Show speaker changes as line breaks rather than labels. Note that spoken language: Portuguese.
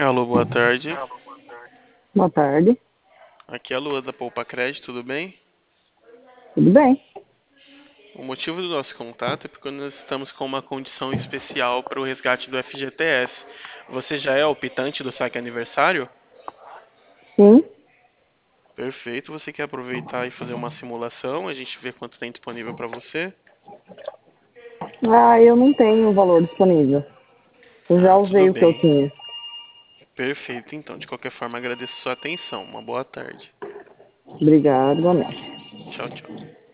Alô, boa tarde.
Boa tarde.
Aqui é a Lua da Poupa Crédito, tudo bem?
Tudo bem?
O motivo do nosso contato é porque nós estamos com uma condição especial para o resgate do FGTS. Você já é optante do saque aniversário?
Sim.
Perfeito. Você quer aproveitar e fazer uma simulação? A gente vê quanto tem disponível para você?
Ah, eu não tenho o valor disponível. Eu já
Ah, tudo
usei o que eu
bem.
tinha.
Perfeito, então. De qualquer forma, agradeço sua atenção. Uma boa tarde.
Obrigado, igualmente.
Tchau, tchau.